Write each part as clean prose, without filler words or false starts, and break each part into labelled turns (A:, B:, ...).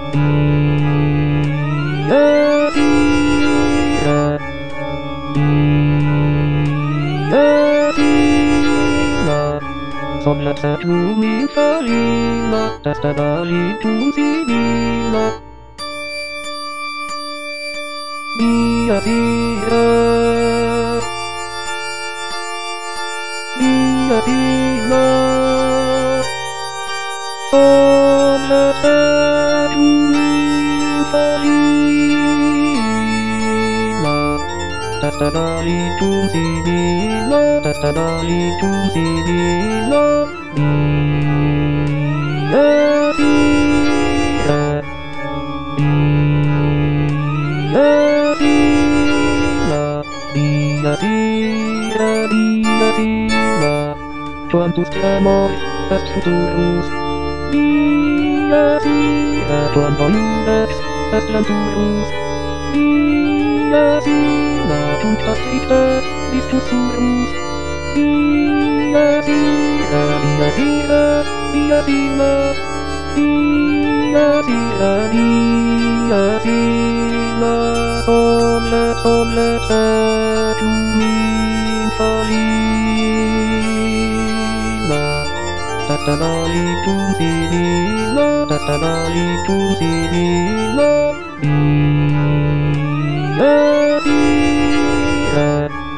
A: Sola tu mi farina, testa dali tu divina. Mia figlia, mia figlia. Sola tu mi farina, testa dali tu divina, testa dali tu divina. Mia figlia, mia figlia, mia figlia, mia figlia. Quantus te amor est futurus, mia figlia, quanto iudex est venturus, mia figlia, puncta stricta vistus surus, mia figlia, mia figlia, mia figlia, mia figlia, mia figlia. Solle tu min farina, testa dali tu divina, testa dali tu divina. Mia figlia,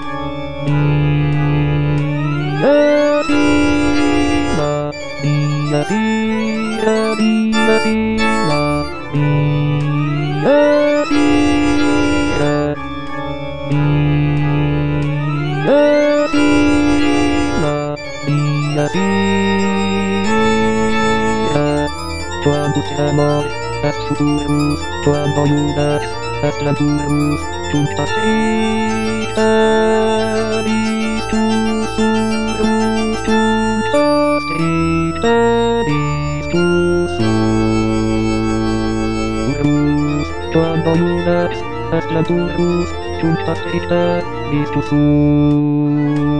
A: mia figlia, mia figlia, mia figlia, mia figlia, mia figlia, mia figlia. Quantus amor est futurus, quanto iudex est venturus, puncta stricta vistus surus, puncta stricta vistus surus, quanto iudex est venturus, puncta stricta vistus surus.